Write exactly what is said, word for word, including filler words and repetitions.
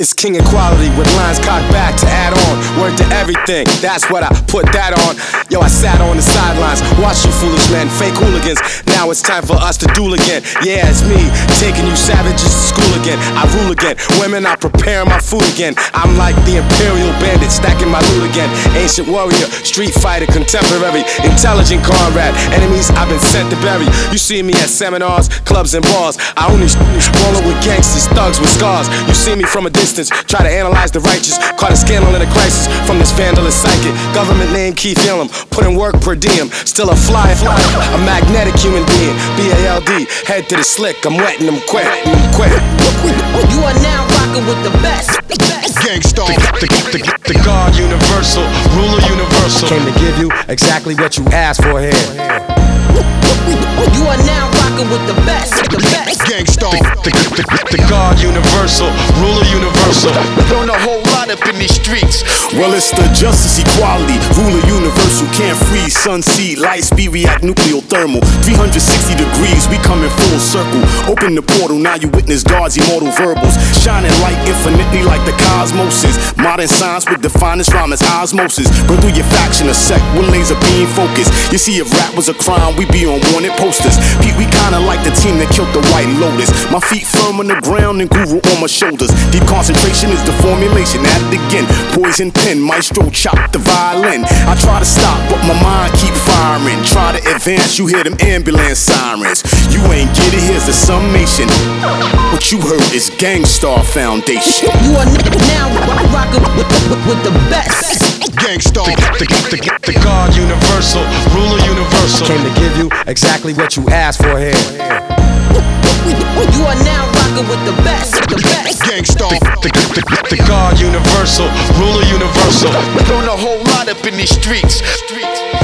It's king equality with lines cocked back to add on. Word to everything, that's what I put that on. Yo, I sat on the sidelines, watched you foolish men, fake hooligans. Now it's time for us to duel again. Yeah, it's me, taking you savages to school again. I rule again, women, I prepare my food again. I'm like the imperial bandit, stacking my loot again. Ancient warrior, street fighter, contemporary, intelligent comrade. Enemies I've been sent to bury. You see me at seminars, clubs and bars. I only rollin' with gangsters, thugs with scars. You see me from a distance, try to analyze the righteous. Caught a scandal in a crisis from this vandalous psychic. Government name Keith Yellum, putting work per diem. Still a fly, fly, a magnetic human being. B A L D, head to the slick. I'm wetting them quick, them quick. You are now rocking with the best. Gangstar, the, the, the, the God universal, ruler universal. Came to give you exactly what you asked for here. You are now rocking with the best, the best. Gangstar, the, the, the, the God universal, ruler universal. Learn a whole lot up in these streets. Well, it's the justice, equality, ruler universal. Can't freeze, sun, seed, light speed, react, nuclear thermal. three hundred sixty degrees, we come in full circle. Open the portal, now you witness God's immortal verbals. Shining light infinitely like the cosmoses. Modern science with the finest rhyme as osmosis. Burn through your faction a sec with laser beam focus. You see, if rap was a crime, we be on wanted posters. Pete, we kinda like the team that killed the White Lotus. My feet firm on the ground and guru on my shoulders. Deep concentration is the formulation. At it again, poison pen, maestro chop the violin. I try to stop, but my mind keep firing. Try to advance, you hear them ambulance sirens. You ain't get it, here's the summation. What you heard is Gangstar Foundation. You are now rocking with, with, with the best. Gangstar, the, the, the, the God universal, ruler universal. Came to give you exactly what you asked for here. You are now rocking with the best, the best. Gangstar, the, the, the, the God universal, ruler universal. Learn a whole lot up in these streets. streets.